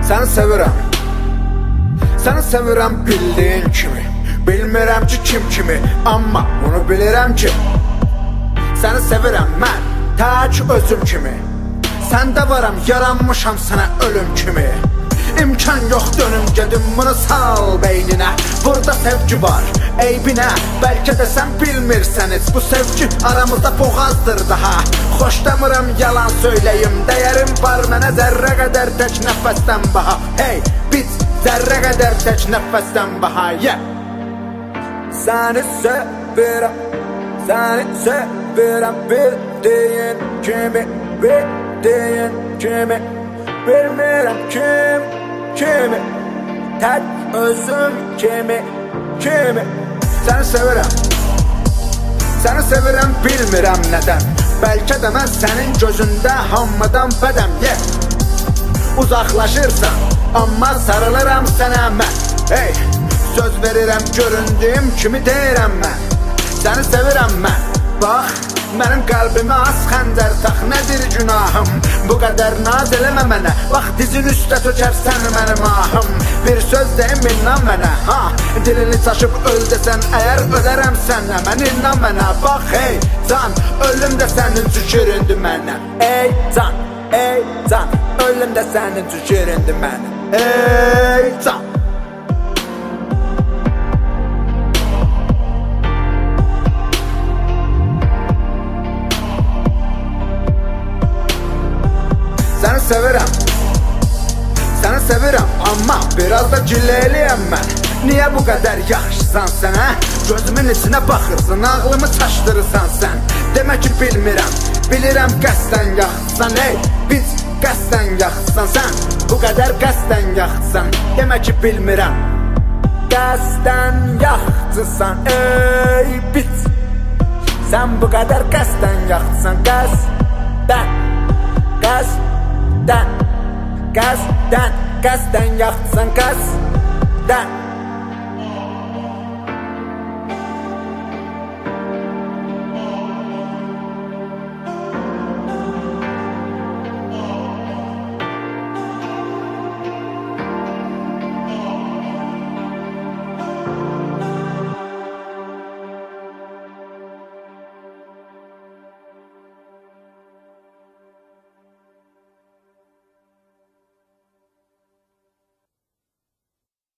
Səni sevirəm, səni sevirəm bildiyin kimi. Bilmirəm ki kim kimi, amma bunu bilirəm ki səni sevirəm mən, tək özüm kimi. Səndə varam, yaranmışam sənə ölüm kimi. İmkan yox dönüm gedim, bunu sal beyninə. Burada sevgi var, eybinə. Bəlkə də sən bilmirsəniz, bu sevgi aramızda boğazdır daha. Xoşlamıram yalan söyləyim, dəyərim var mənə zərrə qədər tək nəfəsdən baha. Hey, biz zərrə qədər tək nəfəsdən baha, yeah. Səni sevirəm, səni sevirəm bildiyin kimi, bildiyin kimi. Bilmirəm kim kimi, tək özüm kimi, kimi. Səni sevirəm, səni sevirəm bilmirəm nədən. Bəlkə də mən sənin gözündə hamıdan bədəm, yeah. Uzaqlaşırsan, amma sarılıram sənə mən. Hey, söz verirəm göründüyüm kimi deyirəm mən. Səni sevirəm mən, bax mənim qəlbimə az xəndər tax, nədir günahım? Bu qədər naz eləmə mənə, bax dizin üstə tökərsən mənim ahım. Bir söz deyim inan mənə, ha, dilini çaşıb öl desən, əgər ölərəm sənə, mən inan mənə. Bax hey can, ölüm də sənin cüküründür mənə. Ey can, ölüm də sənin cüküründür mənə. Ey can. Səni sevirəm, səni sevirəm, amma biraz da cilləliyəm mən. Niyə bu qədər yaxşısan sən, hə? Gözümün içinə baxırsan, ağlımı çaşdırırsan sən. Demək ki bilmirəm, bilirəm qəsdən yaxşısan. Ey, biz qəsdən yaxşısan sən, bu qədər qəsdən yaxşısan. Demək ki bilmirəm, qəsdən yaxşısan. Ey, biz, sən bu qədər qəsdən yaxşısan. Qəsdən yaxşısan, qəsdən.